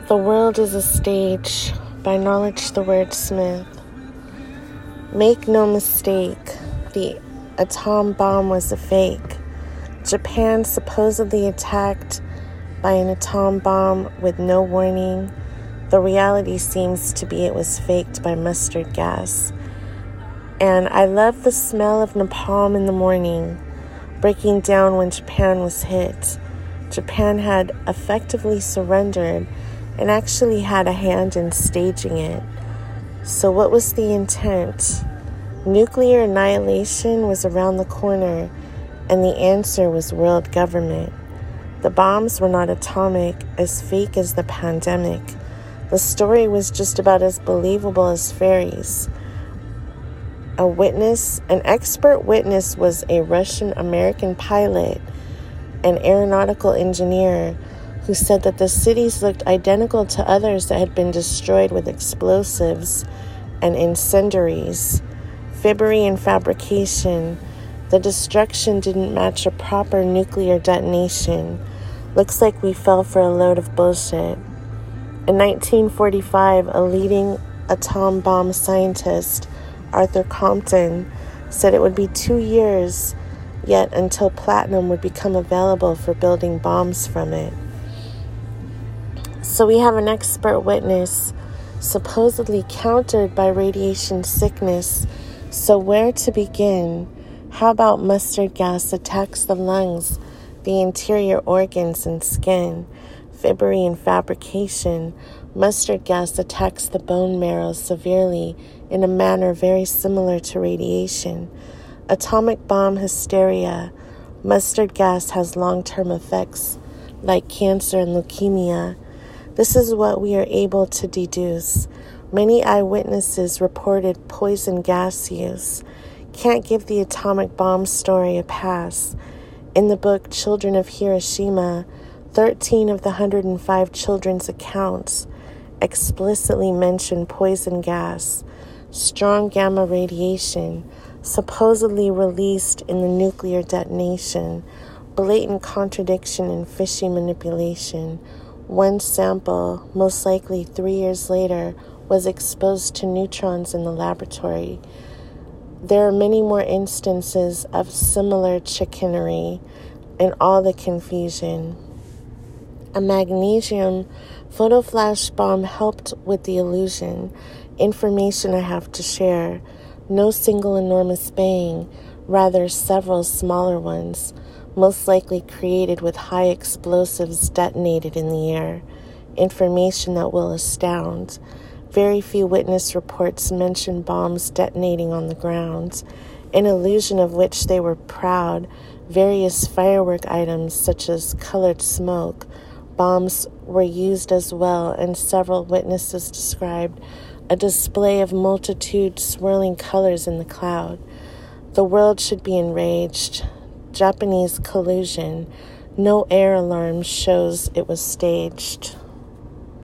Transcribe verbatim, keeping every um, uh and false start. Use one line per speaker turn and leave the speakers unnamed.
The World is a Stage by Knowledge the Wordsmith. Make no mistake, the atom bomb was a fake. Japan supposedly attacked by an atom bomb with no warning. The reality seems to be it was faked by mustard gas. And I love the smell of napalm in the morning, breaking down when Japan was hit. Japan had effectively surrendered and actually had a hand in staging it. So what was the intent? Nuclear annihilation was around the corner, and the answer was world government. The bombs were not atomic, as fake as the pandemic. The story was just about as believable as fairies. A witness, an expert witness was a Russian-American pilot, an aeronautical engineer, who said that the cities looked identical to others that had been destroyed with explosives and incendiaries. Fibbery and fabrication. The destruction didn't match a proper nuclear detonation. Looks like we fell for a load of bullshit. In nineteen forty-five, a leading atom bomb scientist, Arthur Compton, said it would be two years yet until platinum would become available for building bombs from it. So we have an expert witness, supposedly countered by radiation sickness. So where to begin? How about mustard gas attacks the lungs, the interior organs and skin? Fibbery and fabrication. Mustard gas attacks the bone marrow severely in a manner very similar to radiation. Atomic bomb hysteria. Mustard gas has long-term effects like cancer and leukemia. This is what we are able to deduce. Many eyewitnesses reported poison gas use. Can't give the atomic bomb story a pass. In the book Children of Hiroshima, thirteen of the one hundred five children's accounts explicitly mention poison gas, strong gamma radiation, supposedly released in the nuclear detonation, blatant contradiction and fishy manipulation. One sample, most likely three years later, was exposed to neutrons in the laboratory. There are many more instances of similar chicanery and all the confusion. A magnesium photoflash bomb helped with the illusion. Information I have to share. No single enormous bang, rather several smaller ones, most likely created with high explosives detonated in the air. Information that will astound. Very few witness reports mention bombs detonating on the ground, an illusion of which they were proud. Various firework items such as colored smoke, bombs were used as well, and several witnesses described a display of multitude swirling colors in the cloud. The world should be enraged. Japanese collusion. No air alarm shows it was staged.